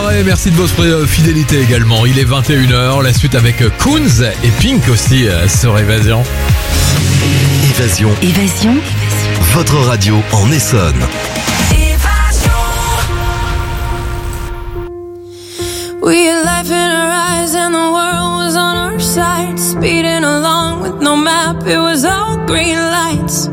soirée, merci de votre fidélité également. Il est 21h, la suite avec Kunz et Pink aussi sur Évasion. Évasion. Votre radio en Essonne. We had life in our eyes and the world was on our side. Speeding along with no map, it was all green lights.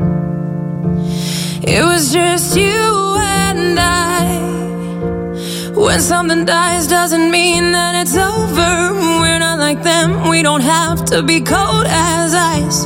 It was just you and I. When something dies doesn't mean that it's over. We're not like them, we don't have to be cold as ice.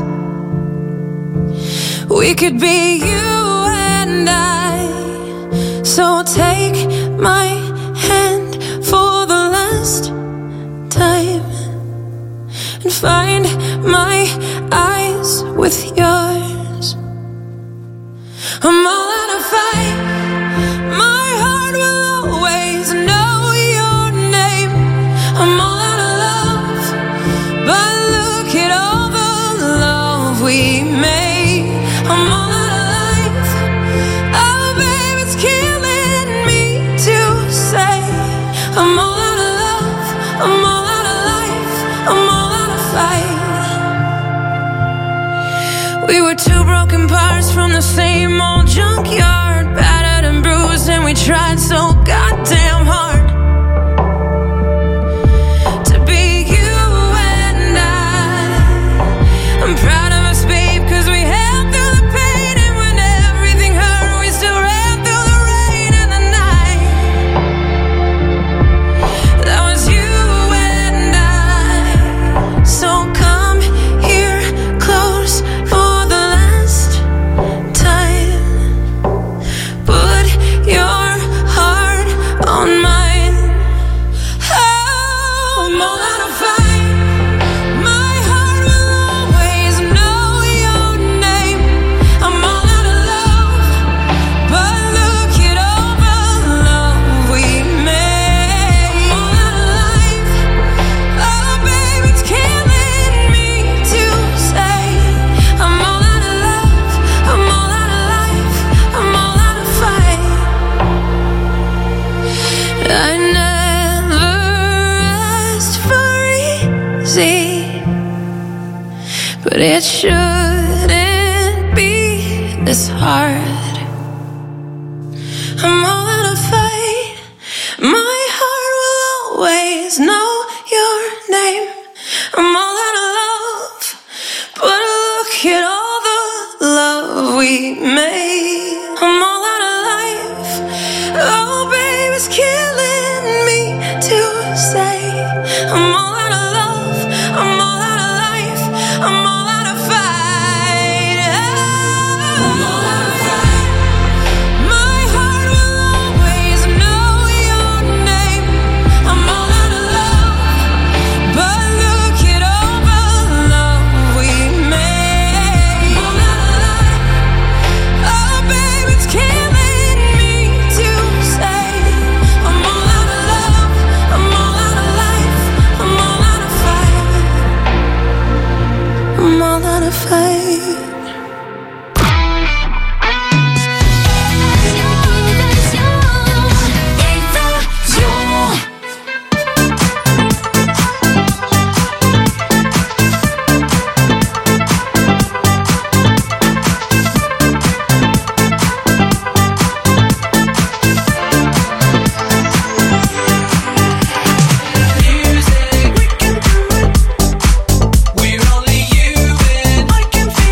We could be you and I. So take my hand for the last time and find my eyes with yours. I'm all out of fight. My heart will always know your name. I'm all out of love, but look at all the love we made. I'm all out of life. Oh, babe, it's killing me to say. I'm all out of love. I'm all out of life. I'm all out of fight. We were two broken parts from the same old junkyard, battered and bruised, and we tried so goddamn hard to be you and I. I'm proud of us, babe, 'cause we held through the pain, and when everything hurt, we still ran through the rain and the night. That was you and I. So come here close for the last time. Put your heart on mine. Oh, I'm all out of fight. My heart will always know your name. I'm all out of love, but look at all the love we made. I'm all out of life. Oh, baby, it's killing me to say. I'm all out of love. I'm all out of life. I'm all out of fight. I never asked for easy, but it shouldn't be this hard. I'm all out of fight. My heart will always know your name. I'm all out of love, but look at all the love we made. I'm all out of life. Oh, babe, it's killing me to say. I'm all out of love. I'm all out of life. I'm all out of fight. I'm all out of fight. My heart will always know your name. I'm all out of love, but look at all the love we made. I'm all out of life. Oh, babe, it's killing me to say. I'm all out of love. I'm all out of life. I'm all out of fight. I'm all out of fight. We're only you and I can feel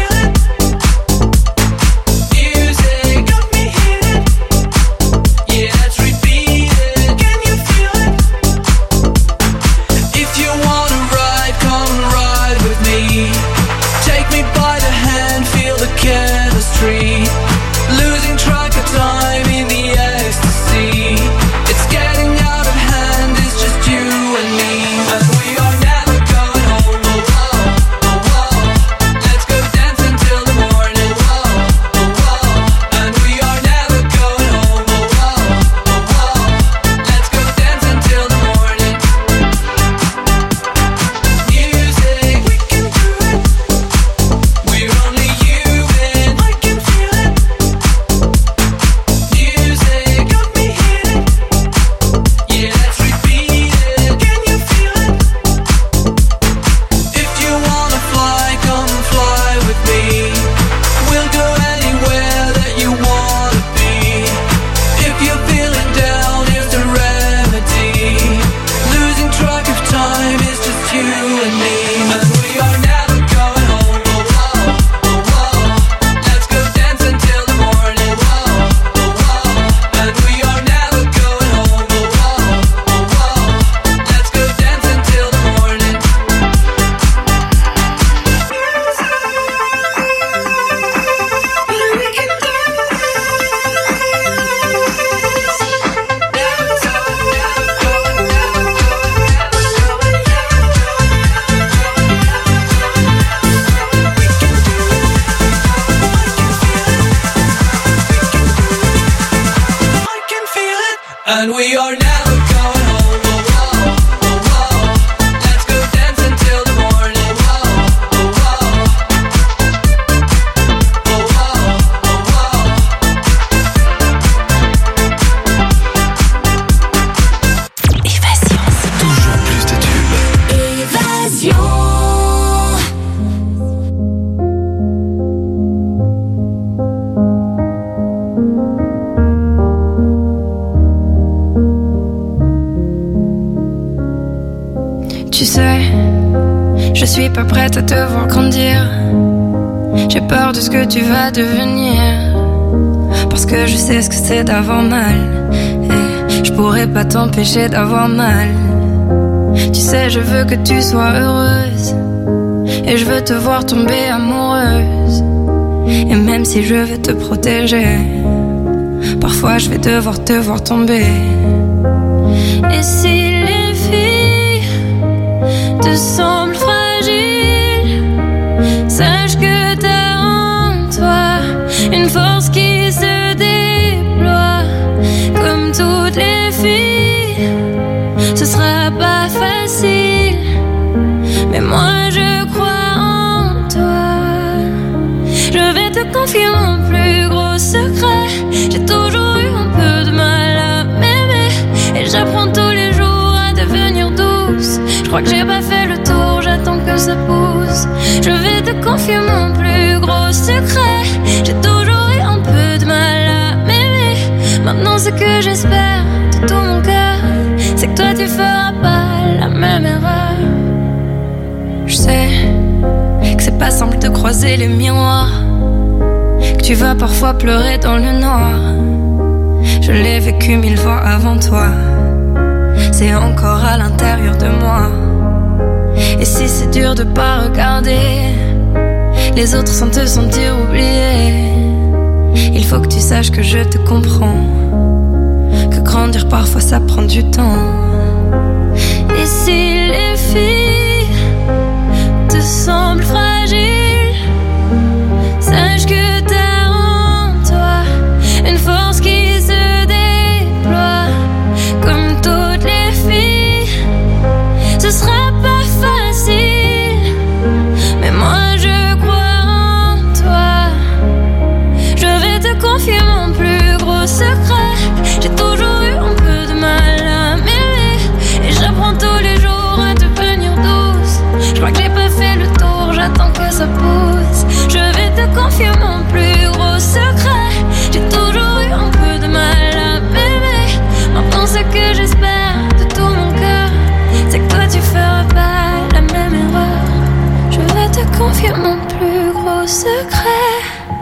pas prête à te voir grandir. J'ai peur de ce que tu vas devenir, parce que je sais ce que c'est d'avoir mal, et je pourrais pas t'empêcher d'avoir mal. Tu sais, je veux que tu sois heureuse, et je veux te voir tomber amoureuse. Et même si je veux te protéger, parfois je vais devoir te voir tomber. Et si les filles te semblent fragiles, sache que t'as en toi une force qui se déploie. Comme toutes les filles, ce sera pas facile, mais moi je crois en toi. Je vais te confier mon plus gros secret. J'ai toujours eu un peu de mal à m'aimer, et j'apprends tous les jours à devenir douce. Je crois que j'ai pas fait le tour, j'attends que ça pousse. Je vais te confier mon plus gros secret. J'ai toujours eu un peu de mal à m'aimer. Maintenant ce que j'espère de tout mon cœur, c'est que toi tu feras pas la même erreur. Je sais que c'est pas simple de croiser les miroirs, que tu vas parfois pleurer dans le noir. Je l'ai vécu 1000 fois avant toi, c'est encore à l'intérieur de moi. Et si c'est dur de pas regarder les autres sans te sentir oublié, il faut que tu saches que je te comprends, que grandir parfois ça prend du temps. Et si les filles te semblent fragiles, sache que t'as en toi une force qui se déploie. Comme toutes les filles, ce sera pas facile, mais moi je crois en toi. Je vais te confier mon plus gros secret. J'ai toujours eu un peu de mal à m'aimer, et j'apprends tous les jours à devenir douce. Je crois que j'ai pas fait le tour, j'attends que ça pousse. Je vais te confier mon plus gros secret. J'ai toujours eu un peu de mal à m'aimer. Maintenant ce que j'espère de tout mon cœur, c'est que toi tu feras pas la même erreur. Je vais te confier mon plus gros secret.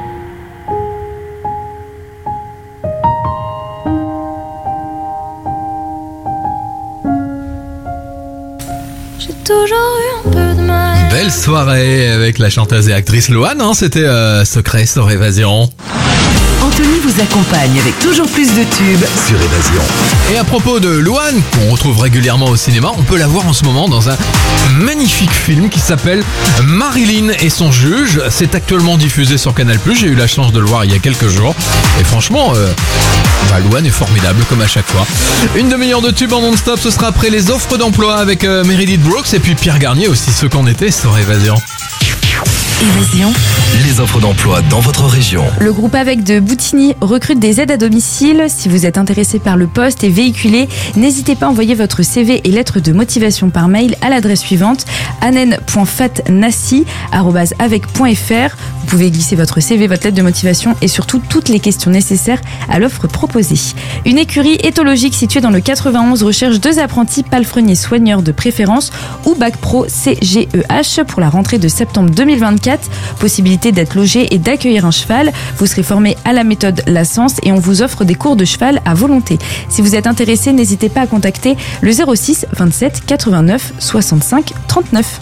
J'ai toujours eu un peu de mal. Belle soirée avec la chanteuse et actrice Louane, hein, c'était Secret sur Évasion. Anthony vous accompagne avec toujours plus de tubes Sur Évasion. Et à propos de Louane, qu'on retrouve régulièrement au cinéma, on peut la voir en ce moment dans un magnifique film qui s'appelle Marilyn et son juge. C'est actuellement diffusé sur Canal+, j'ai eu la chance de le voir il y a quelques jours. Et franchement, Louane est formidable comme à chaque fois. Une demi-heure de tubes en non-stop, ce sera après les offres d'emploi avec Meredith Brooks et puis Pierre Garnier aussi, ce qu'on était sur Évasion. Évasion. Les offres d'emploi dans votre région. Le groupe AVEC de Boutigny recrute des aides à domicile. Si vous êtes intéressé par le poste et véhiculé, n'hésitez pas à envoyer votre CV et lettre de motivation par mail à l'adresse suivante anen.fatnassi@avec.fr. Vous pouvez glisser votre CV, votre lettre de motivation et surtout toutes les questions nécessaires à l'offre proposée. Une écurie éthologique située dans le 91 recherche 2 apprentis palefreniers soigneurs de préférence ou bac pro CGEH pour la rentrée de septembre 2024. Possibilité d'être logé et d'accueillir un cheval. Vous serez formé à la méthode Lassens et on vous offre des cours de cheval à volonté. Si vous êtes intéressé, n'hésitez pas à contacter le 06 27 89 65 39.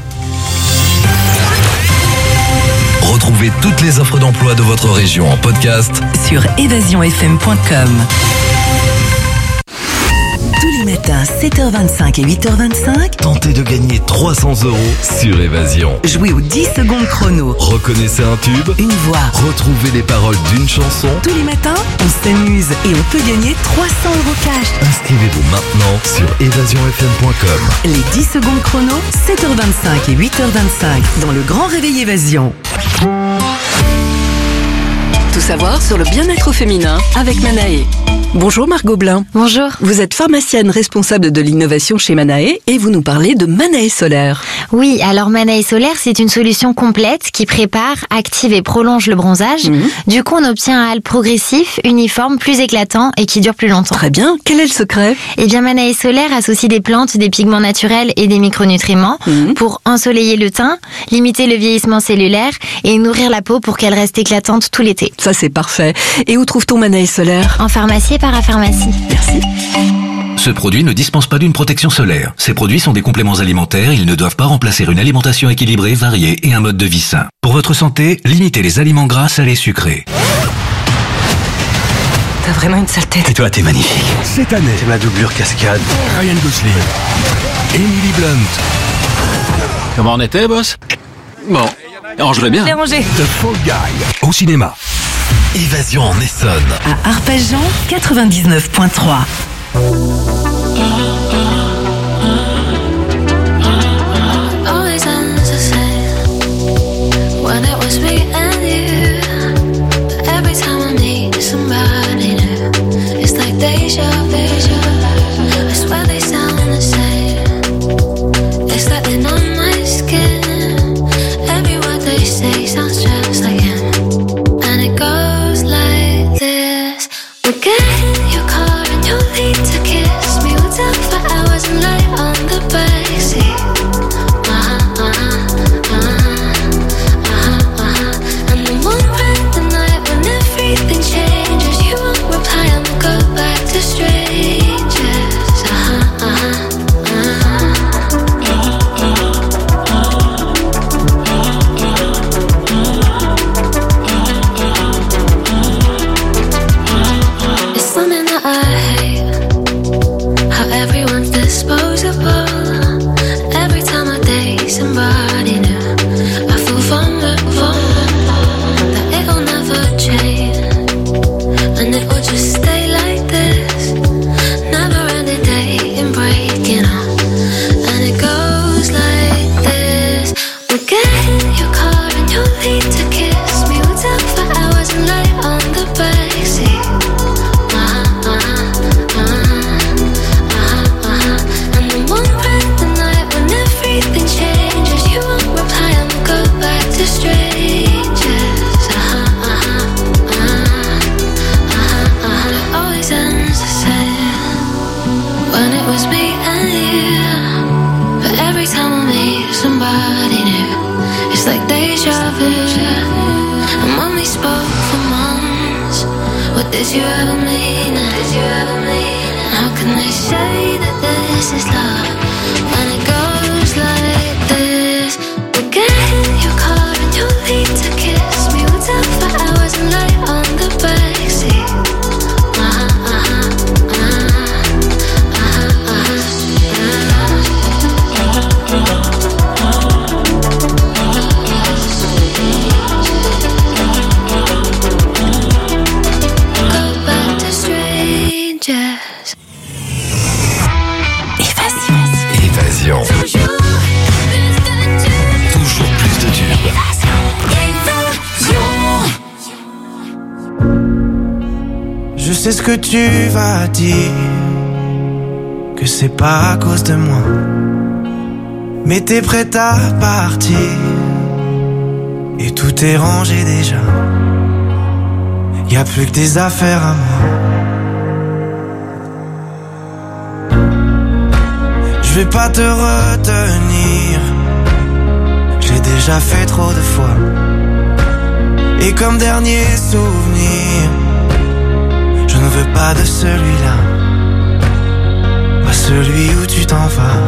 Retrouvez toutes les offres d'emploi de votre région en podcast sur évasionfm.com. Tous les matins, 7h25 et 8h25, Tentez de gagner 300 € sur Évasion. jouez aux 10 secondes chrono. Reconnaissez un tube, Une voix. retrouvez les paroles d'une chanson. Tous les matins, on s'amuse et on peut gagner 300 € cash. Inscrivez-vous maintenant sur évasionfm.com. Les 10 secondes chrono, 7h25 et 8h25 dans le Grand Réveil Évasion. Tout savoir sur le bien-être féminin avec Manae. Bonjour Margot Blin. Bonjour. Vous êtes pharmacienne responsable de l'innovation chez Manae et vous nous parlez de Manae Solaire. Oui, alors Manae Solaire, c'est une solution complète qui prépare, active et prolonge le bronzage. Du coup, on obtient un hâle progressif, uniforme, plus éclatant et qui dure plus longtemps. Très bien. Quel est le secret ? Eh bien, Manae Solaire associe des plantes, des pigments naturels et des micronutriments pour ensoleiller le teint, limiter le vieillissement cellulaire et nourrir la peau pour qu'elle reste éclatante tout l'été. Ça, c'est parfait. Et où trouve-t-on Manae Solaire ? En pharmacie et parapharmacie. Merci. Ce produit ne dispense pas d'une protection solaire. Ces produits sont des compléments alimentaires, ils ne doivent pas remplacer une alimentation équilibrée, variée et un mode de vie sain. Pour votre santé, limitez les aliments gras, salés, sucrés. T'as vraiment une sale tête. Et toi, t'es magnifique. Cette année, C'est ma doublure cascade. Ryan Gosling, Emily Blunt, Comment on était, boss? Bon, range-le bien. C'est rangé. The Fall Guy, au cinéma. Évasion en Essonne. À Arpajon 99.3. Always ends the same when it was me and you. But every time I meet somebody new, it's like deja vu. I swear they sound the same. It's like they're on my skin. Every word they say sounds just like him, and it goes like this. We'll get in your car and you'll need to kiss me. We'll talk for hours and lie on the backseat. And then one bright the night when everything changes, you won't reply and we'll go back to strangers. It's something that I hate, how everyone's disposable. Every time I date somebody new, I feel vulnerable, that it'll never change, and it will just stay like this. Never ending dating, breaking up, and it goes like this. We'll get in your car and you'll need to kiss me. We'll talk for hours and lie on the backseat. And then one bright the night when everything changes, you won't reply and we'll go back to strangers. It always ends the same when it was me and you. But every time I meet somebody new, it's like deja vu. And when we spoke for months, what did you ever mean? Did you ever mean? How can they say that this is love when it goes like this? We'll get in your car and you'll need to kiss me. We'll talk for hours and lie on the backseat. Go back to strangers. Évasion. Toujours plus de tubes. Je sais ce que tu vas dire, que c'est pas à cause de moi, mais t'es prête à partir, et tout est rangé déjà. Y a plus que des affaires à moi. Je vais pas te retenir, j'ai déjà fait trop de fois. Et comme dernier souvenir, je ne veux pas de celui-là, pas celui où tu t'en vas.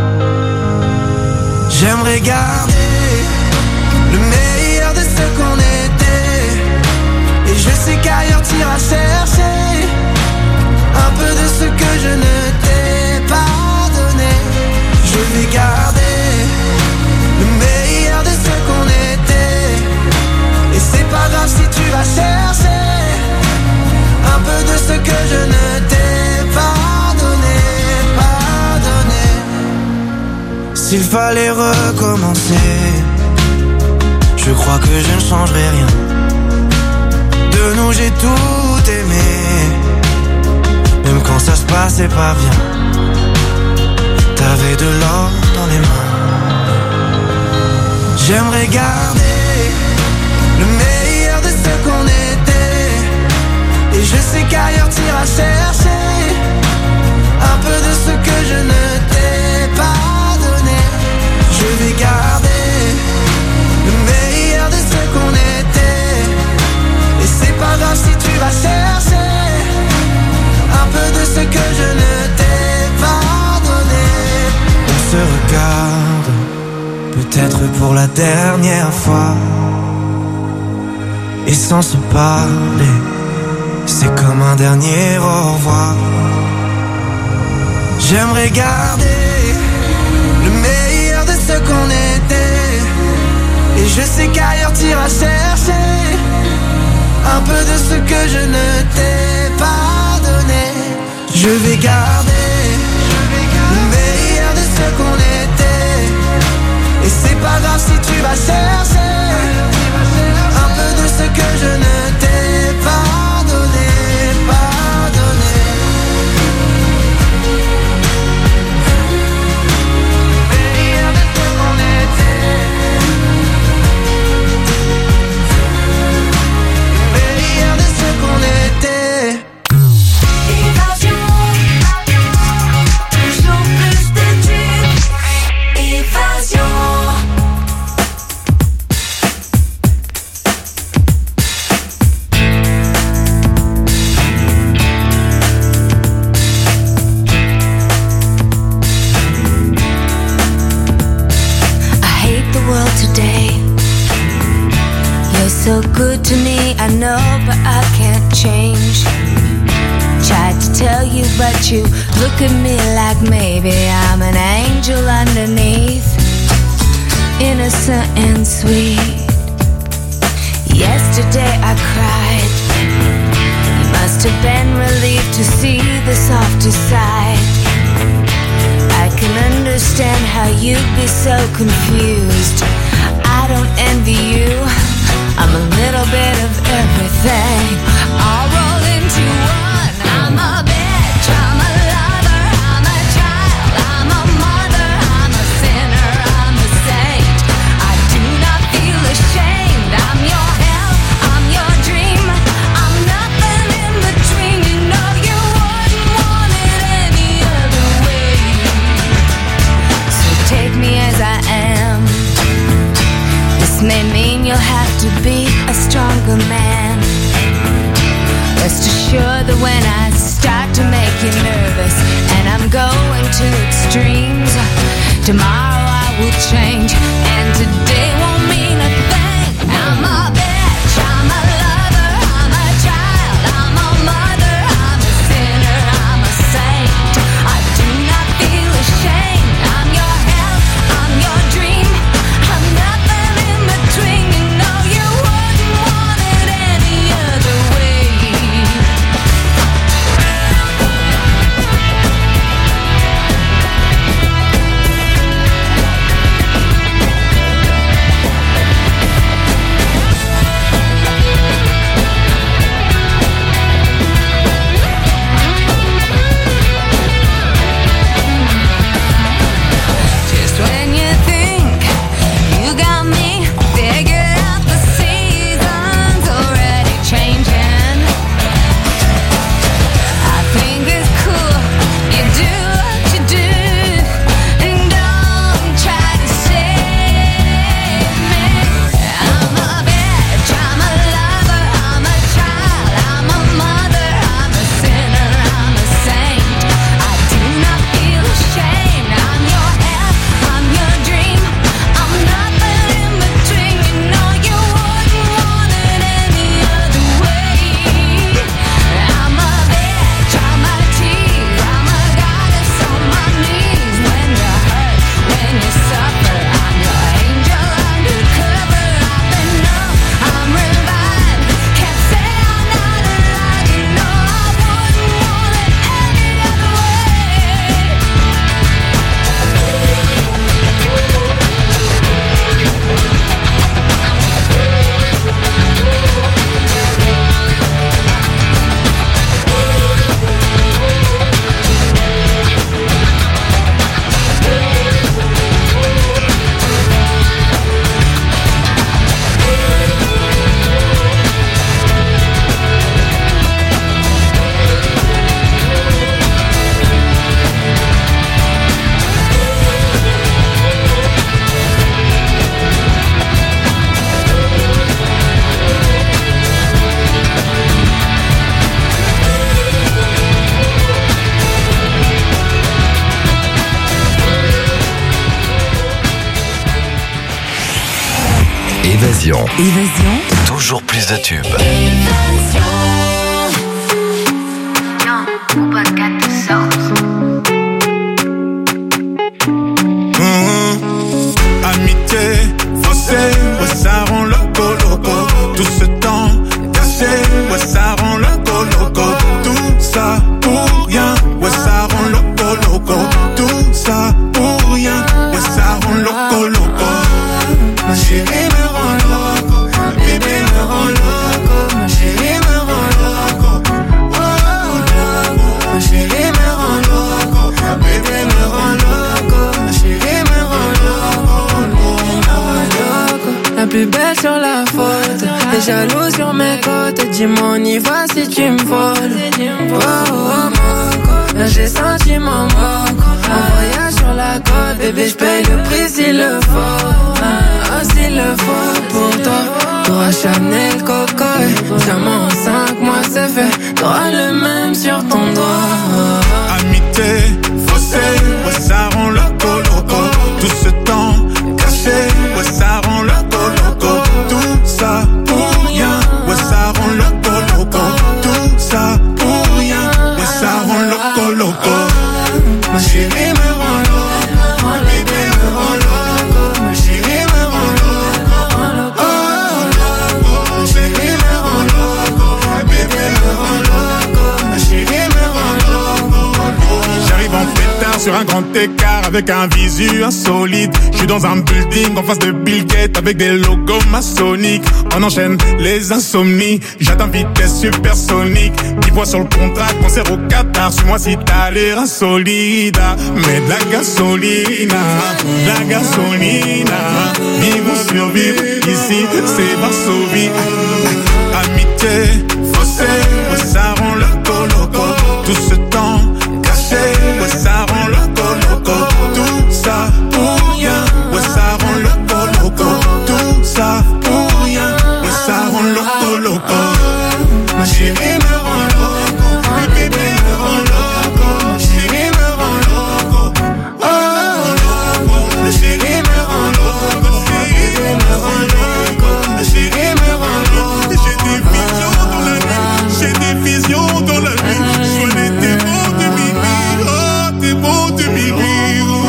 J'aimerais garder le meilleur de ce qu'on était, et je sais qu'ailleurs t'iras chercher un peu de ce que je ne t'ai pas donné. Je vais garder le meilleur de ce qu'on était, et c'est pas grave si tu vas chercher un peu de ce que je ne t'ai pas donné, pas donné. S'il fallait recommencer, je crois que je ne changerai rien. De nous j'ai tout aimé, quand ça se passait pas bien, t'avais de l'or dans les mains. J'aimerais garder le meilleur de ce qu'on était, et je sais qu'ailleurs t'iras chercher un peu de ce que je ne t'ai pas donné. Je vais garder le meilleur de ce qu'on était, et c'est pas grave si tu vas chercher un peu de ce que je ne t'ai pas donné. On se regarde, peut-être pour la dernière fois, et sans se parler, c'est comme un dernier au revoir. J'aimerais garder le meilleur de ce qu'on était, et je sais qu'ailleurs t'iras chercher un peu de ce que je ne t'ai pas donné. Je vais garder le meilleur de ce qu'on était, et c'est pas grave si tu vas chercher un peu de ce que je ne t'ai pas donné, pas donné. Meilleur de ce qu'on était, meilleur de ce qu'on était. Évasion, toujours plus de tubes. Évasion. So good to me, I know, but I can't change. Tried to tell you, but you look at me like maybe I'm an angel underneath, innocent and sweet. Yesterday I cried. You must have been relieved to see the softer side. I can understand how you'd be so confused. I don't envy you, I'm a little bit of everything, all rolled into one. I'm a bitch, I'm a lover, I'm a child, I'm a mother, I'm a sinner, I'm a saint. I do not feel ashamed. I'm your hell, I'm your dream, I'm nothing in between. You know you wouldn't want it any other way. So take me as I am. This may mean you'll have to be a stronger man. Rest assured that when I start to make you nervous and I'm going to extremes, tomorrow I will change, and today won't mean a thing. I'm a bitch, I'm a lover, I'm a child, I'm a mother, I'm a sinner, I'm a saint. I do not feel ashamed. I'm your hell, I'm your dream, I'm nothing in between. You know you wouldn't want it any other way. Évasion. Évasion. Toujours plus de tubes. Amitié, faussée, ouais, ça rend loco, loco. Tout ce temps caché, ouais, ça rend loco, loco. Tout ça pour rien, ouais, ça rend loco, loco. Tout ça pour rien, ouais, ça rend loco, loco. Ma chérie me rend loco, bébé me rend loco. Ma chérie me rend loco, oh, loco. Ma chérie me rend loco, bébé me rend loco. Ma chérie me rend loco. La plus belle sur la photo, t'es jaloux sur mes côtes. Dis-moi on y va si tu me voles. Oh, oh, moco, là j'ai senti mon moco. Un voyage sur la côte, bébé j'paye le prix s'il le faut. Ah, s'il le faut pour toi. T'auras Chanel, Coco, diamant en 5 mois c'est fait. T'auras le même sur ton doigt. Amitié, faussée, ouais ça rend loco, loco. Tout ce temps caché, ouais ça rend loco, loco. Tout ça pour rien, ouais ça rend loco, loco. Tout ça pour rien, ouais ça rend loco, loco. Ma chérie me rend loco, mon bébé me rend loco. Ma chérie me rend loco, oh, loco. Ma chérie me rend loco, bébé me rend loco. Ma chérie me rend loco. J'arrive en pétard sur un grand écart avec un visu insolite. Je suis dans un building en face de Bill Gates avec des logos maçonniques. On enchaîne les insomnies, j'atteins vitesse supersonique. 10 points sur le contrat, concert au Qatar. Suis-moi si t'as l'air insolide. Mais de la gasolina, la gasolina. Vivre ou survivre, ici c'est Varsovie. Amitié, faussée, ouais, ça rend loco, loco. Tout ce temps caché, ouais, ça rend loco, loco. Tout ça pour rien, ouais, ça rend loco, loco. Tout ça pour rien, ouais, ça rend loco, loco. Ma chérie me rend loco, mon bébé me rend loco. Ma chérie me rend loco, oh, loco. Ma chérie me rend loco, mon bébé me rend loco. Ma chérie me rend loco. J'ai des visions dans la nuit, j'ai des visions dans la nuit. Sois les démons de minuit, oh, démons de minuit, oh.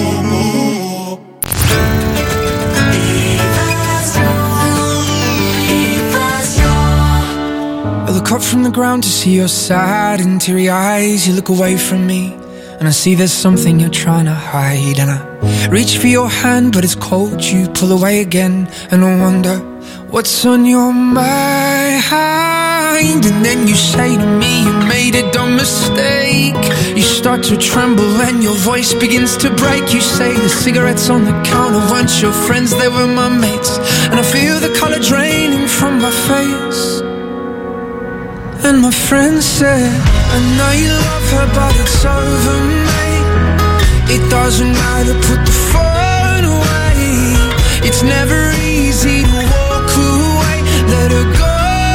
I look up from the ground to see your sad and teary eyes. You look away from me and I see there's something you're trying to hide. And I reach for your hand but it's cold, you pull away again. And I wonder what's on your mind. And then you say to me you made a dumb mistake. You start to tremble and your voice begins to break. You say the cigarettes on the counter weren't your friends, they were my mates. And I feel the color draining from my face. And my friend said, I know you love her but it's over, mate. It doesn't matter, put the phone away. It's never easy to walk away. Let her go,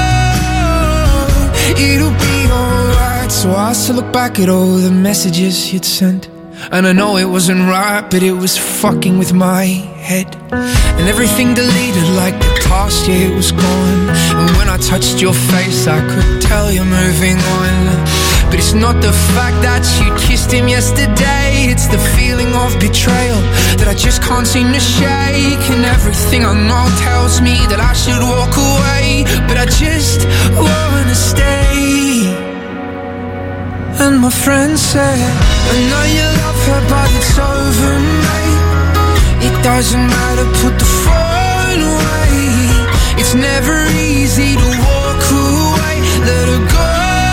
it'll be alright. So I still look back at all the messages you'd sent. And I know it wasn't right, but it was fucking with my head. And everything deleted like the past, yeah, it was gone. And when I touched your face, I could tell you're moving on. But it's not the fact that you kissed him yesterday, it's the feeling of betrayal that I just can't seem to shake. And everything I know tells me that I should walk away, but I just wanna stay. And my friend said, I know you love her but it's over, mate. It doesn't matter, put the phone away. It's never easy to walk away. Let her go,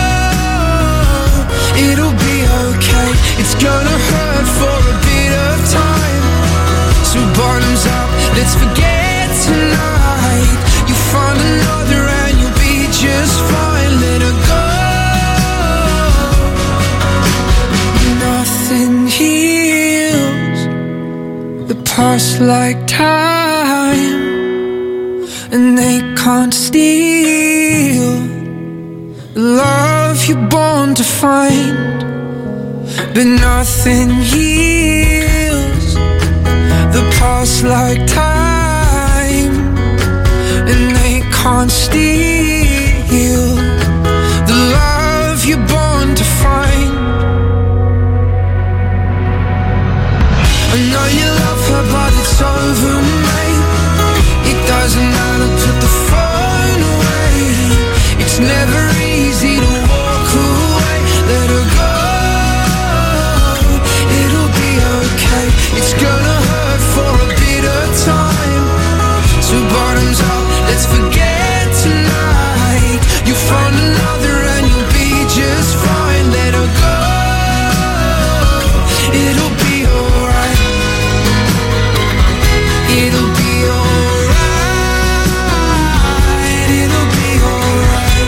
it'll be okay. It's gonna hurt for a bit of time. So bottoms up, let's forget tonight. You find another and you'll be just fine. Let her go. Nothing heals the past like time, and they can't steal the love you're born to find. But nothing heals the past like time, can't steal the love you're born to find. I know you love her, but it's over, mate. It doesn't matter, put the phone away. It's never easy to walk away. Let her go, it'll be okay. It's gonna hurt for a bit of time. So bottoms up, let's forget tonight. You find another and you'll be just fine. Let her go, it'll be alright. It'll be alright. It'll be alright.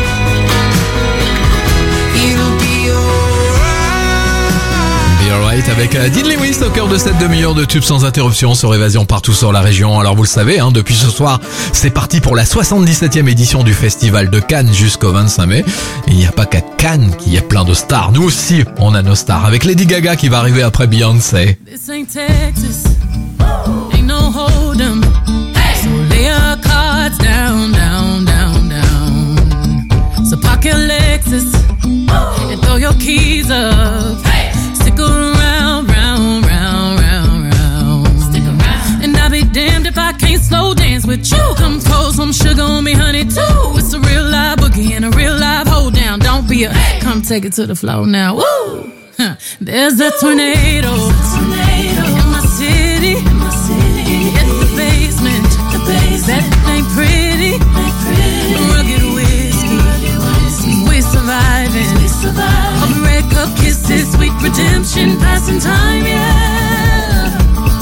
It'll be alright. Be Alright avec Dean Lewis au cœur de cette demi-heure de tubes sans interruption sur Évasion partout sur la région. Alors vous le savez, depuis ce soir, c'est parti pour la 77e édition du Festival de Cannes jusqu'au 25 mai. Et il n'y a pas qu'à Cannes qu'il y a plein de stars. Nous aussi, on a nos stars avec Lady Gaga qui va arriver après Beyoncé. This ain't Texas, ain't no hold'em. So lay your cards down, down, down, down. So park your Lexus and throw your keys up. Stick around, round, round, round, round. Stick around. And I'll be damned if I can't slow dance with you. Come pour some sugar on me, honey, too. It's a real live boogie and a real live hold down. Don't be a, come take it to the floor now. Woo! There's a tornado in my city. It's the basement. That ain't pretty. Rugged whiskey. We surviving. All the red cup kisses, sweet redemption, passing time, yeah.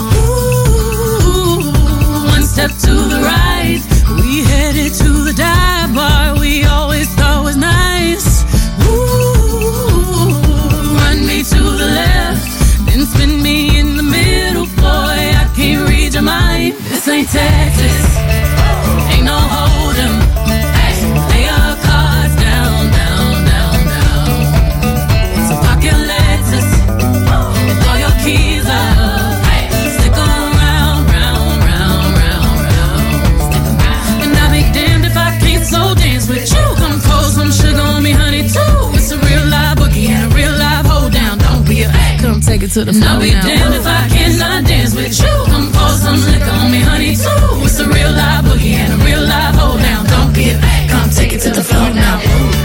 Ooh, one step to the right, we headed to the dive bar we always thought was nice. Ooh, run me to the left, then spin me in the middle, boy, I can't read your mind. This ain't Texas, ain't no hold'em. Lay your cards down, down, down, down. So park your Lexus and throw your keys up. Stick around, round, round, round, round. And I'll be damned if I can't slow dance with you. Come pour some sugar on me, honey, too. It's a real live boogie and a real live hold down. Don't be a, come take it to the floor. I'll be damned if I cannot dance with you. Come pour some liquor on me, honey, too. It's a real live boogie and a real live hold down. Don't be a, come take it to the floor now.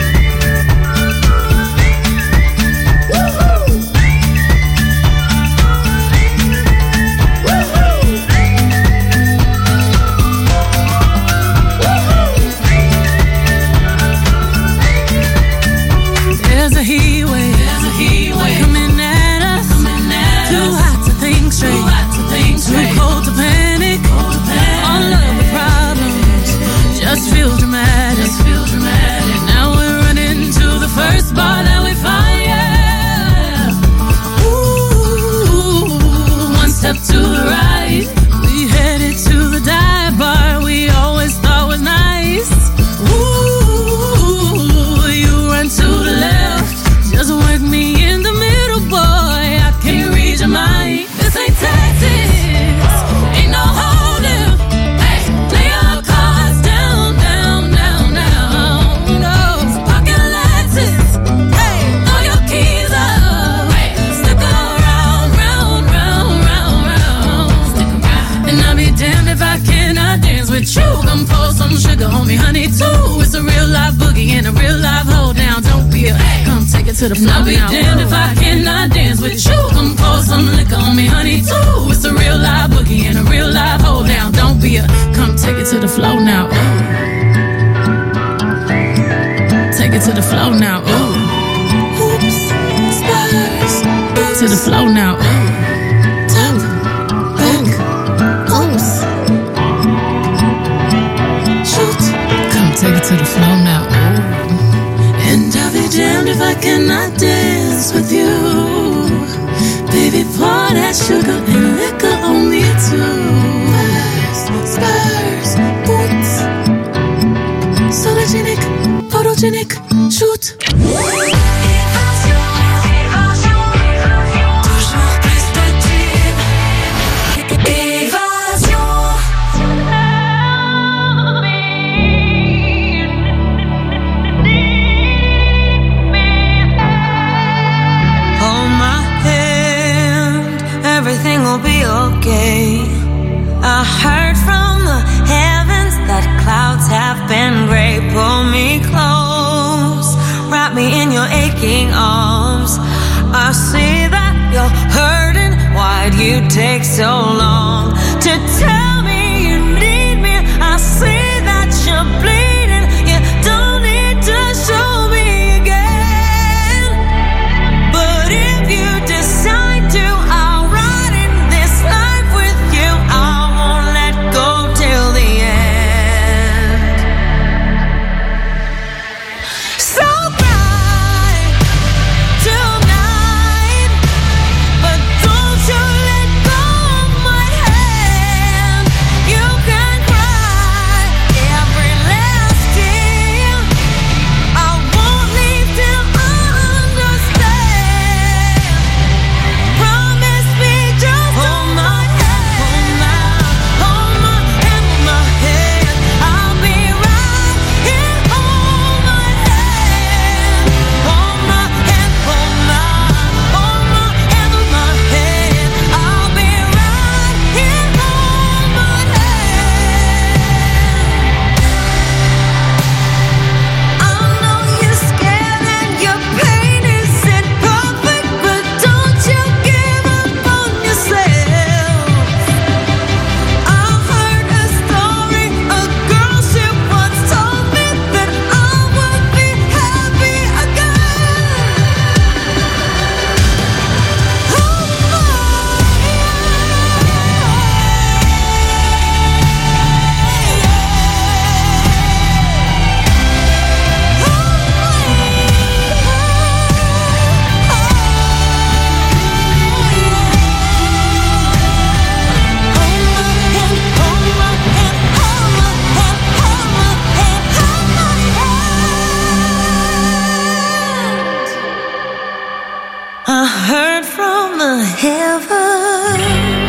There's a heat wave coming at us. Too hot to think straight, too cold to panic. All of the problems just feel dramatic. Now we're running to the first bar that we find, yeah. Ooh, one step to the right, we headed to the dive bar we always thought was nice. Ooh, you run to the left, just work me in the middle, boy, I can't read your mind. This ain't Texas, ain't no hold'em. Lay your cards down, down, down, down. No, so park your Lexus, throw your keys up. Stick around, round, round, round, round. And I'll be damned if I cannot dance with you. Come pour some sugar on me, honey, too. It's a real live boogie and a real live hold down. Don't be a, come take it to the floor. I'll be damned if I cannot dance with you. Come pour some liquor on me, honey, too. It's a real live boogie and a real live hold down. Don't be a, come take it to the floor now. Ooh. Take it to the floor now. Ooh. Oops, spurs. To the floor now. Ooh. Top, back, oops. Shoot, come take it to the floor now. Ooh. And I'll be damned if I cannot dance with you. Baby, pour that sugar and liquor on me too. Spurs, boots. Sologenic, photogenic, shoot. Toujours plus de tubes. Évasion. you take so long to tell me you need me? I see that you're bleeding. You don't need to show me again. But if you decide to, I'll ride in this life with you. I won't let go till the end. So bright tonight, but don't you let go of my hand. You can cry every last tear. I won't leave till I understand. Promise me just hold my hand, hold my hand, hold my hand. I'll be right here. Hold my hand, hold my hand, hold my hand, hold my hand. I'll be right here. Hold my hand. I know you're scared and your pain isn't perfect, but don't you give up on yourself. I heard a story, a girl she once told me that I would be happy again. Hold my I heard from the heavens.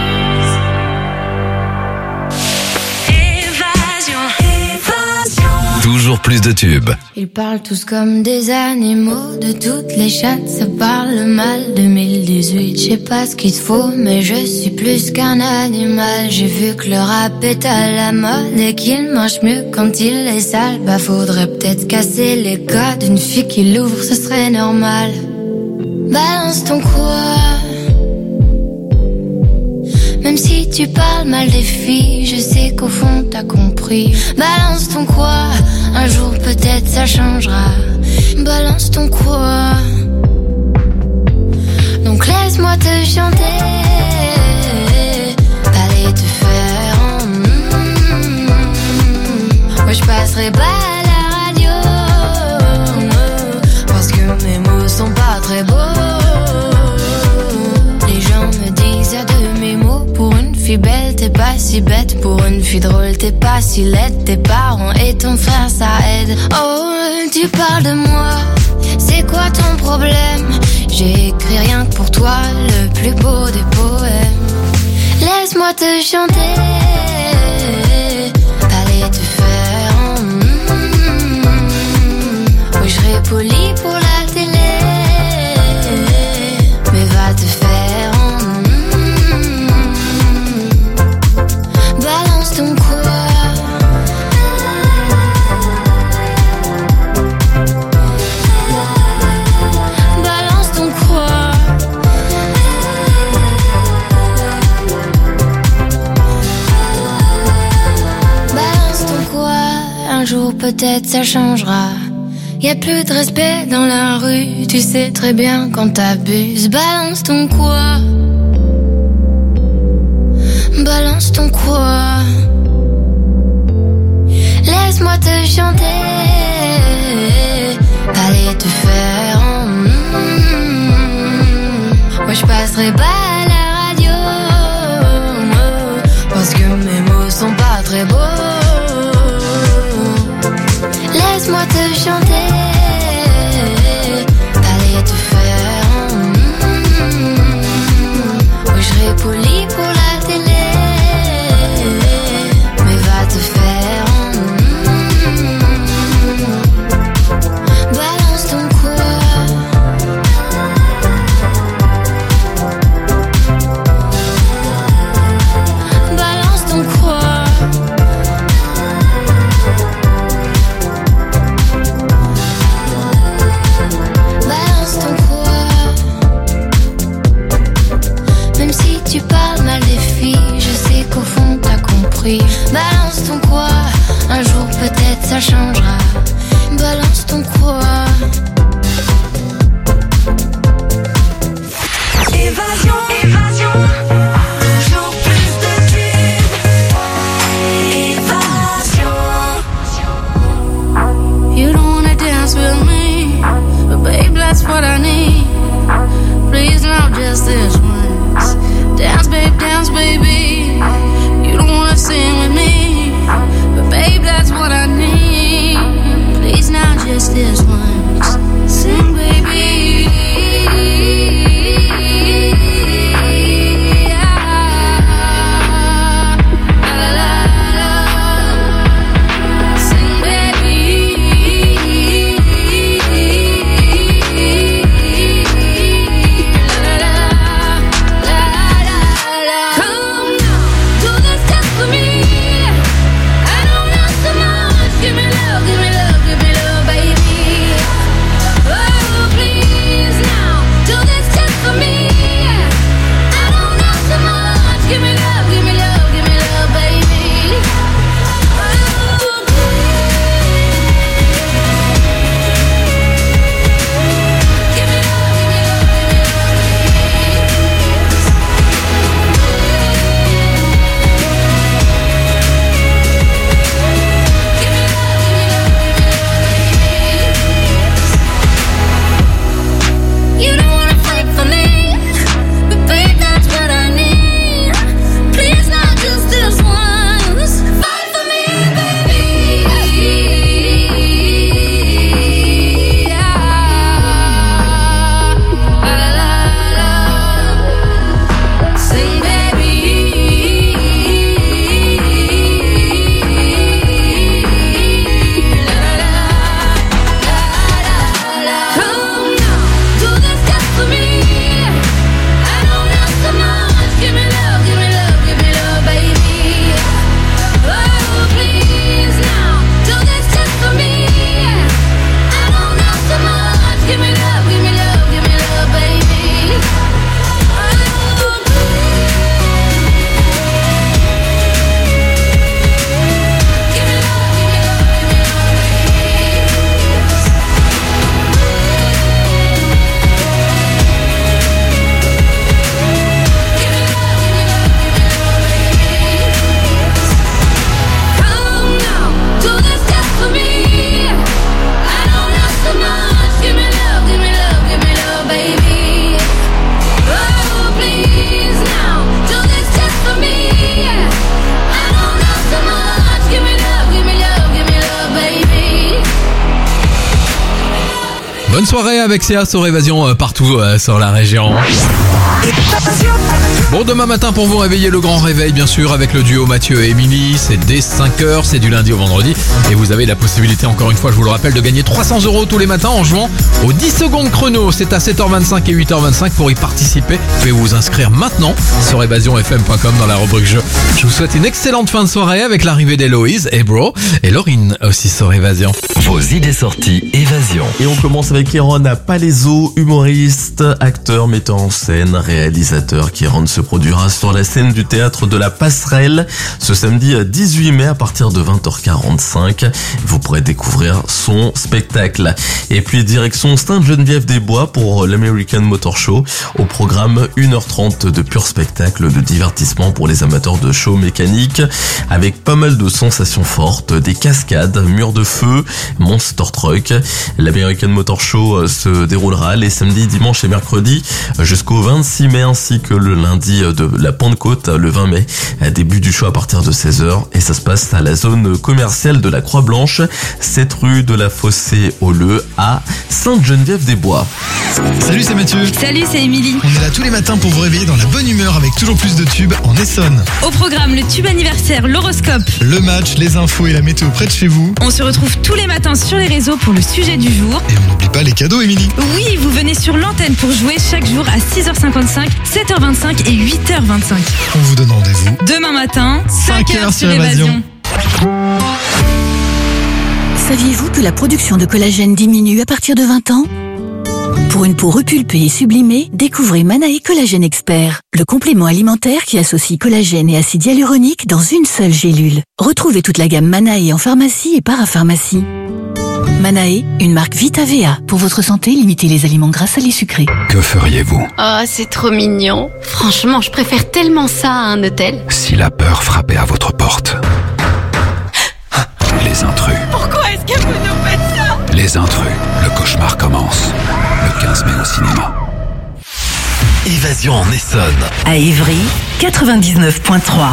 Toujours plus de tubes. Ils parlent tous comme des animaux, de toutes les chattes, ça parle mal. 2018, je sais pas ce qu'il te faut, mais je suis plus qu'un animal. J'ai vu que le rap est à la mode et qu'il mange mieux quand il est sale. Bah faudrait peut-être casser les codes, une fille qui l'ouvre, ce serait normal. Balance ton quoi. Même si tu parles mal des filles, je sais qu'au fond t'as compris. Balance ton quoi, un jour peut-être ça changera. Balance ton quoi. Donc laisse-moi te chanter, aller te faire Moi je passerai pas à la radio, parce que mes mots sont pas très beaux. Les gens me disent à demi-mot, pour une fille belle t'es pas si bête, pour une fille drôle t'es pas si laide. Tes parents et ton frère ça aide. Oh tu parles de moi, c'est quoi ton problème? J'ai écrit rien que pour toi, le plus beau des poèmes. Laisse-moi te chanter, aller te faire Oui je serai poli pour la télé, mais va te faire balance ton quoi. Balance ton quoi. Balance ton quoi. Un jour peut-être ça changera. Y'a plus de respect dans la rue, tu sais très bien quand t'abuses. Balance ton quoi. Balance ton quoi. Laisse-moi te chanter, aller te faire Moi je passerai pas à la radio, parce que mes mots sont pas très beaux. Laisse-moi te chanter, aller te faire Oui je serai poli pour la télé, mais va te faire balance ton quoi. Balance ton quoi. ça changera. Balance ton quoi. Évasion, évasion. Toujours plus de tubes. Évasion. You don't wanna dance with me, but babe, that's what I need. Please, now just this once. Dance, baby. You don't wanna sing with me, but babe, that's what I need. Please, now just this once. Sing, baby. Bonne soirée avec Sia sur Évasion partout sur la région. Bon, demain matin pour vous réveiller, le grand réveil bien sûr avec le duo Mathieu et Émilie, c'est dès 5h, c'est du lundi au vendredi et vous avez la possibilité encore une fois, je vous le rappelle, de gagner 300 € tous les matins en jouant aux 10 secondes chrono. C'est à 7h25 et 8h25 pour y participer. Vous pouvez vous inscrire maintenant sur évasionfm.com dans la rubrique jeu. Je vous souhaite une excellente fin de soirée avec l'arrivée d'Héloïse et Bro et Laurine aussi sur Évasion. Vos idées sorties Évasion. Et on commence avec Kéron Palaiso, humoriste, acteur, metteur en scène, réalisateur. Kéron se produira sur la scène du théâtre de la Passerelle ce samedi 18 mai à partir de 20h45. Vous pourrez découvrir son spectacle. Et puis direction Sainte-Geneviève-des-Bois pour l'American Motor Show. Au programme 1h30 de pur spectacle de divertissement pour les amateurs de show mécanique avec pas mal de sensations fortes, des cascades, murs de feu, monster truck. L'American Motor Show se déroulera les samedis, dimanches et mercredis jusqu'au 26 mai ainsi que le lundi de la Pentecôte le 20 mai. Début du show à partir de 16h et ça se passe à la zone commerciale de la Croix-Blanche, 7 rue de la Fossé-au-Leu à Sainte-Geneviève-des-Bois. Salut, c'est Mathieu. Salut, c'est Émilie. On est là tous les matins pour vous réveiller dans la bonne humeur avec toujours plus de tubes en Essonne. Au programme, le tube anniversaire, l'horoscope, le match, les infos et la météo près de chez vous. On se retrouve tous les matins sur les réseaux pour le sujet du jour. Et on n'oublie pas les cadeaux, Émilie. Oui, vous venez sur l'antenne pour jouer chaque jour à 6h55, 7h25 et 8h25. On vous donne rendez-vous demain matin, 5h sur Évasion. Saviez-vous que la production de collagène diminue à partir de 20 ans ? Pour une peau repulpée et sublimée, découvrez Manae Collagène Expert, le complément alimentaire qui associe collagène et acide hyaluronique dans une seule gélule. Retrouvez toute la gamme Manae en pharmacie et parapharmacie. Manae, une marque Vitavea. Pour votre santé, limitez les aliments gras, salés, sucrés. Que feriez-vous Oh, c'est trop mignon. Franchement, je préfère tellement ça à un hôtel. si la peur frappait à votre porte? Les intrus. Pourquoi est-ce que vous nous faites ça? Les intrus. Le cauchemar commence. Le 15 mai au cinéma. Évasion en Essonne. À Évry, 99.3.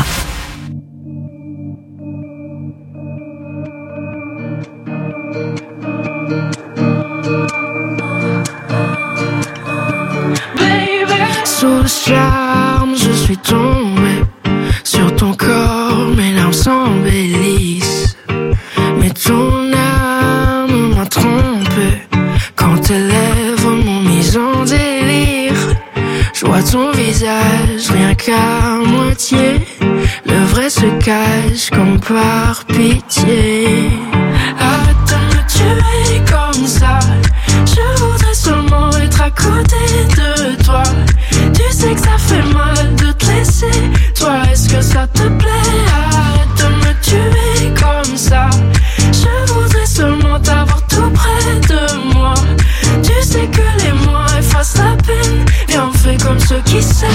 Sous le charme, je suis tombé sur ton corps, mes larmes s'embellissent. Mais ton âme m'a trompé quand tes lèvres m'ont mis en délire. Je vois ton visage rien qu'à moitié, le vrai se cache comme par pitié. Arrête de me tuer comme ça, je voudrais seulement être à côté de toi. Tu sais que ça fait mal de te laisser, toi est-ce que ça te plaît? Arrête de me tuer comme ça, je voudrais seulement t'avoir tout près de moi. Tu sais que les mois effacent la peine, viens on fait comme ceux qui s'aiment.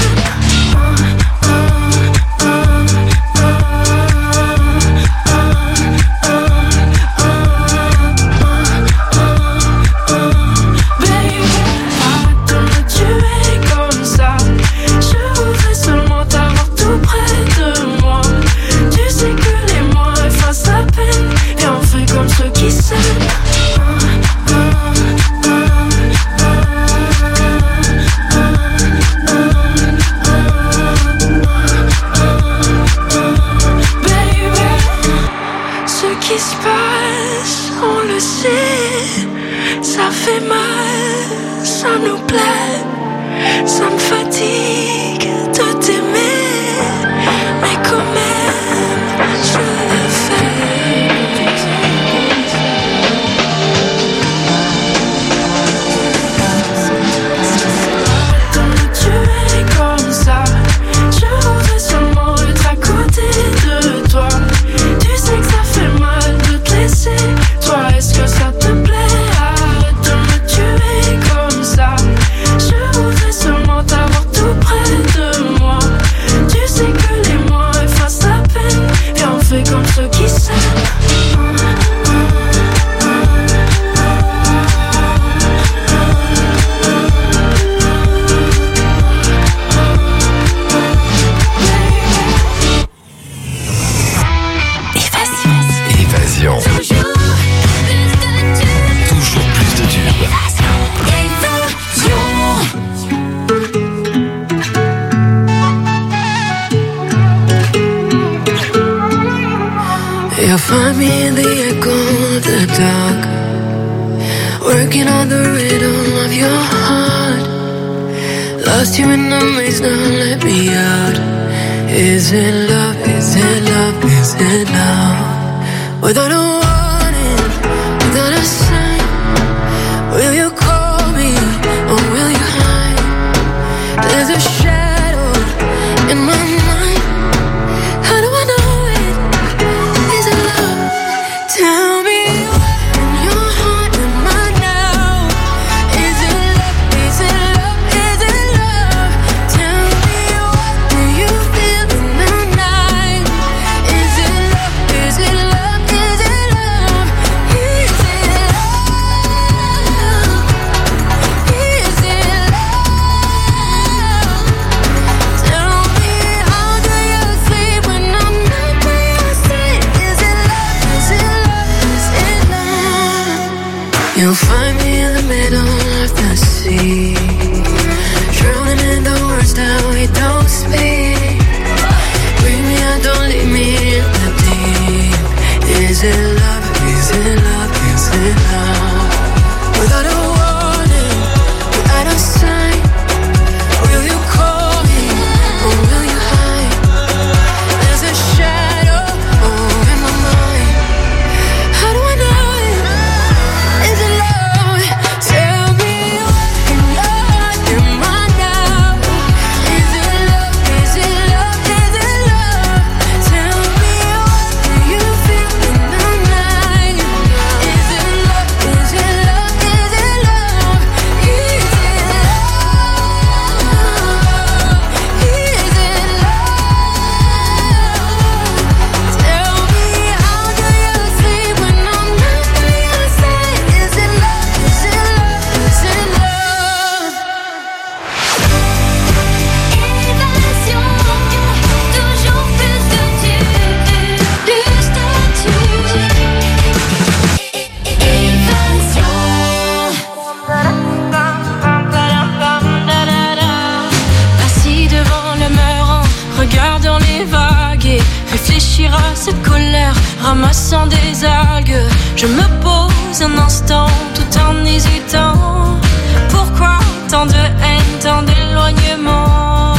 You'll find me in the echo of the dark, working on the rhythm of your heart. Lost you in the maze, now let me out. Is it love, is it love, is it love? Without a warning, without a sign, will you call me or will you hide? There's a shadow in my mind. How do I know it? Is it love? Tell me what in your heart am I now? Is it love? Is it love? Is it love? Tell me what do you feel in the night? Is it love? Is it love? Is it love? Is it love? Is it love? Tell me how do you sleep when I'm not by your side? Is it love? Is it love? Is it love? You'll find me in the middle of the sea, drowning in the words that we don't speak. Bring me out, don't leave me in the deep. Is it love? Is it love? Is it love? Without a warning, without a sign, will you call me or will you hide? There's a shadow over my mind. How do I know it? Is it love? Tell me what Je me pose un instant tout en hésitant. Pourquoi tant de haine, tant d'éloignement?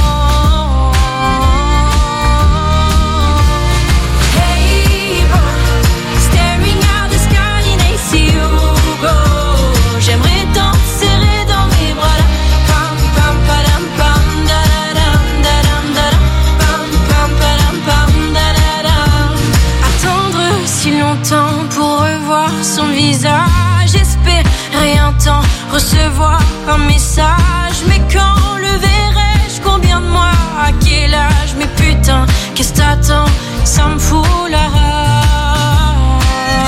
Hey bro, staring at the sky in AC Hugo. J'aimerais tant te serrer dans mes bras là. Pam pam padam pam da da dam da dam da dam. Pam pam padam pam da da dam. Attendre si longtemps pour revoir son visage, espérer un temps, recevoir un message. Mais quand le verrai-je, combien de mois, à quel âge? Mais putain, qu'est-ce t'attends, ça me fout la rage.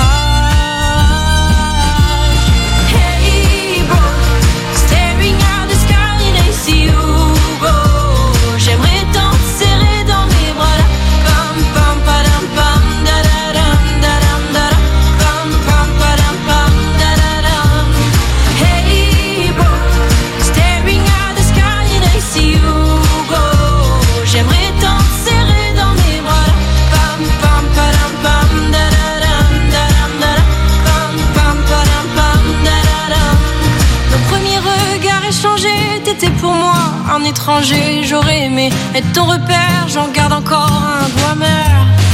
Hey bro, staring at the sky in AC Hugo. J'aimerais tant te serrer dans mes bras là. Pam pam padam pam da da dam da dam da dam. Pam pam padam pam da da dam. Hey bro, staring at the sky in AC Hugo. J'aimerais tant te serrer dans mes bras là. Pam pam padam pam da da dam da dam da dam. Pam pam padam pam da da dam. Nos premiers regards échangés, t'étais pour moi un étranger. J'aurais aimé être ton repère, j'en garde encore un goût amer.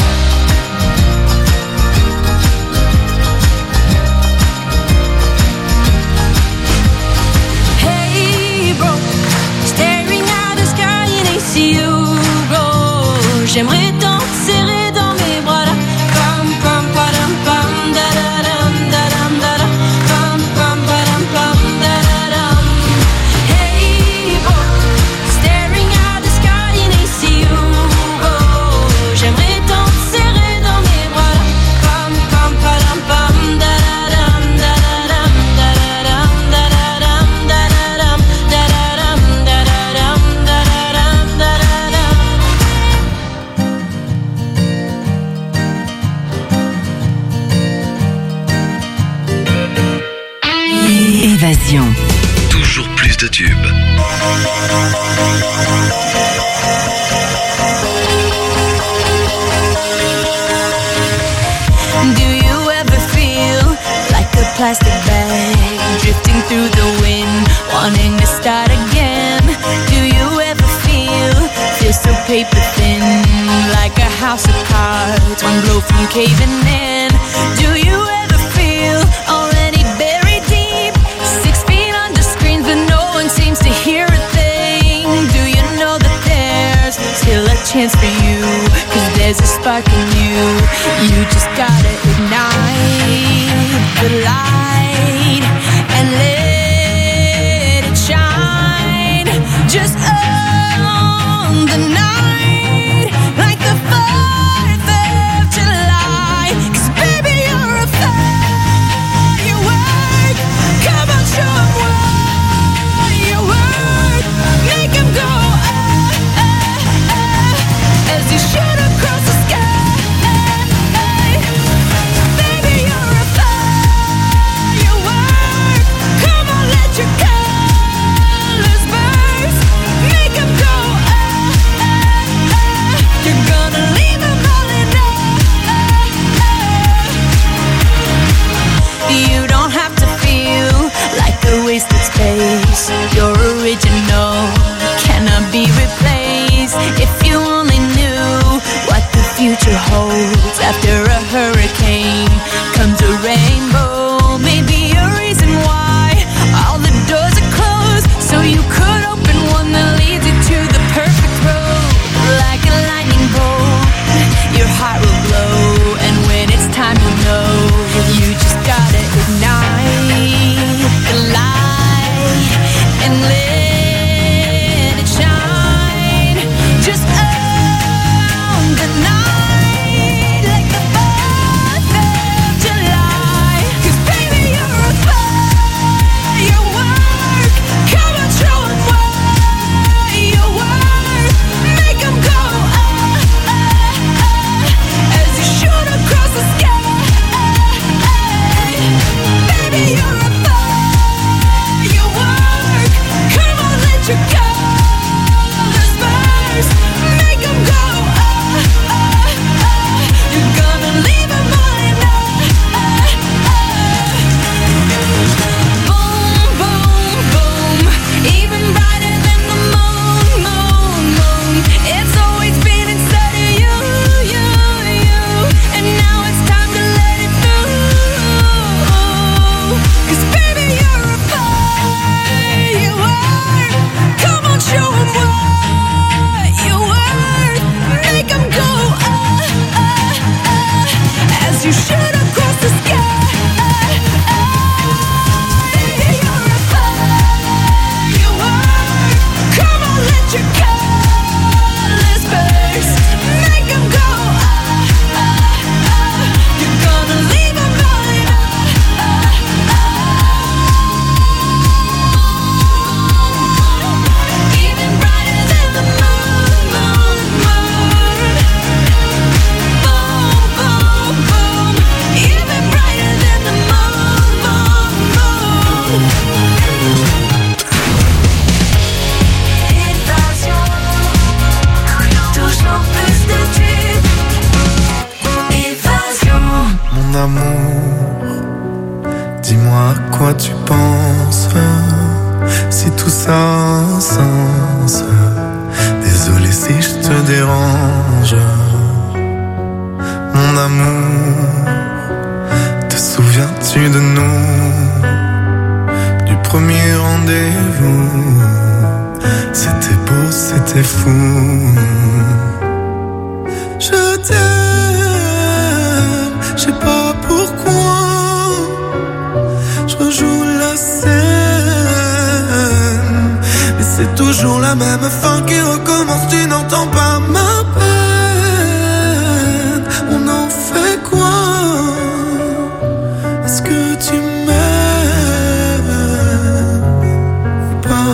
Hey bro, staring at the sky in AC Hugo. J'aimerais tant te serrer dans mes bras là. Pam pam padam pam da da dam da dam da dam. Pam pam padam pam da da dam. Hey bro, staring at the sky in AC Hugo. J'aimerais tant te serrer dans mes bras là. Pam pam padam pam da da dam da da dam da da dam da da dam da da dam da da dam da da dam da da dam da da dam. Évasion. Toujours plus de tubes. Do you ever feel like a plastic bag drifting through the wind, wanting to start again? Do you ever feel so paper thin, like a house of cards, one blow from caving in? Do you ever feel already buried deep, 6 feet under screens, but no one seems to hear a thing? Do you know that there's still a chance for you? 'Cause there's a spark in you. You just gotta ignite the light and let it shine. Just on the night, like the 4th of July. 'Cause baby, you're a firework. Come on, show 'em what you work. Make 'em go as you shoot across the sky. Baby, you're a firework. Come on, let your colors burst. Make 'em go you're gonna leave 'em all in You don't have to feel like a wasted space. You're original, cannot be replaced. If you only knew what the future holds. After a hurricane comes a rainbow. Maybe a reason why all the doors are closed, so you could open one that leads you to the perfect road. Like a lightning bolt, your heart will glow, and when it's time, you know you just gotta ignite Dis-moi à quoi tu penses, si tout ça a un sens. Désolé si je te dérange. Mon amour, te souviens-tu de nous, du premier rendez-vous? C'était beau, c'était fou. Je t'aime, je sais pas pourquoi. Je rejoue la scène, mais c'est toujours la même fin qui recommence. Tu n'entends pas ma peine. On en fait quoi? Est-ce que tu m'aimes ou pas?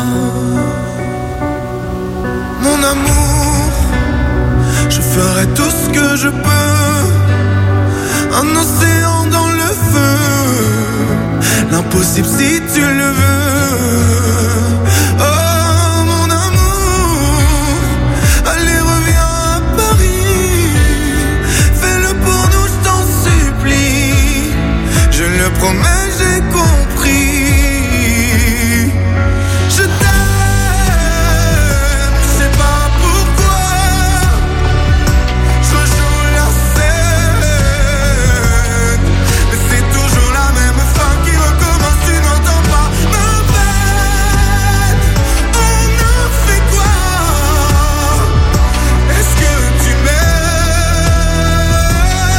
Mon amour, je ferai tout ce que je peux. Un océan dans le feu, l'impossible si tu le veux. Oh mon amour, allez reviens à Paris. Fais-le pour nous, je t'en supplie. Je le promets, j'ai compris. Je t'aime, je sais pas pourquoi. Je rejoue la scène, mais c'est toujours la même fin qui recommence. Tu n'entends pas ma peine. On en fait quoi? Est-ce que tu m'aimes?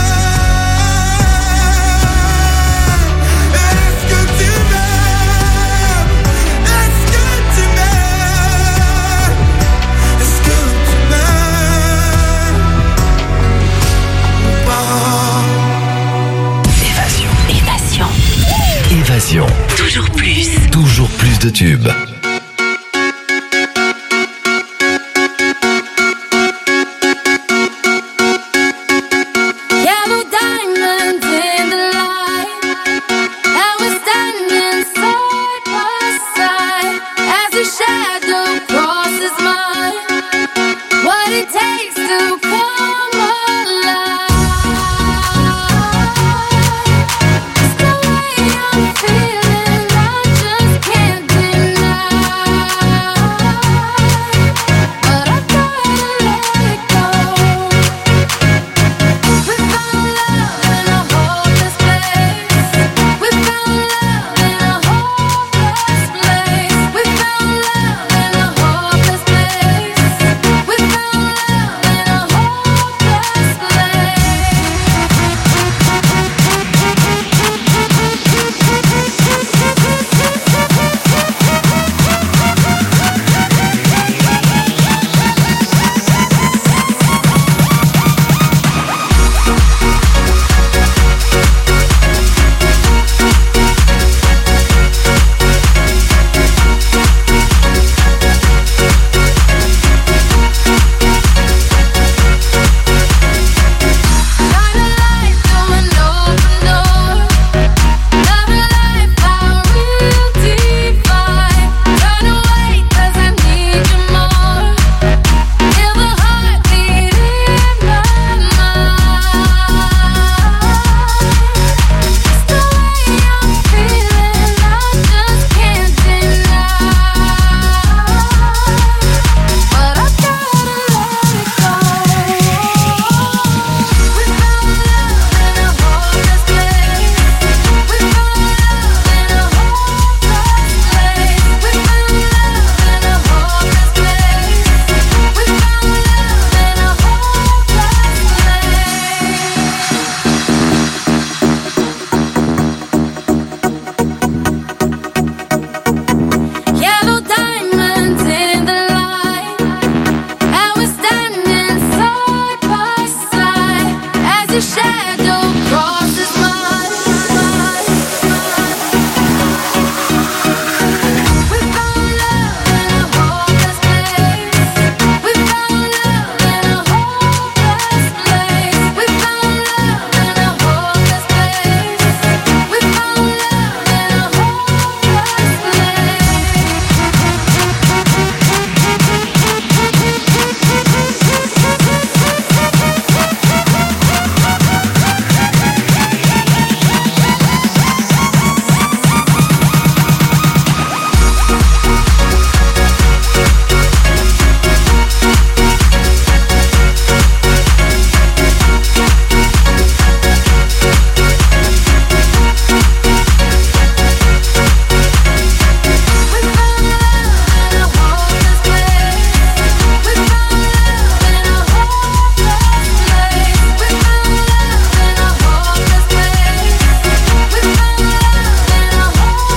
Est-ce que tu m'aimes? Est-ce que tu m'aimes? Est-ce que tu m'aimes ou pas? Évasion. Toujours plus de tubes.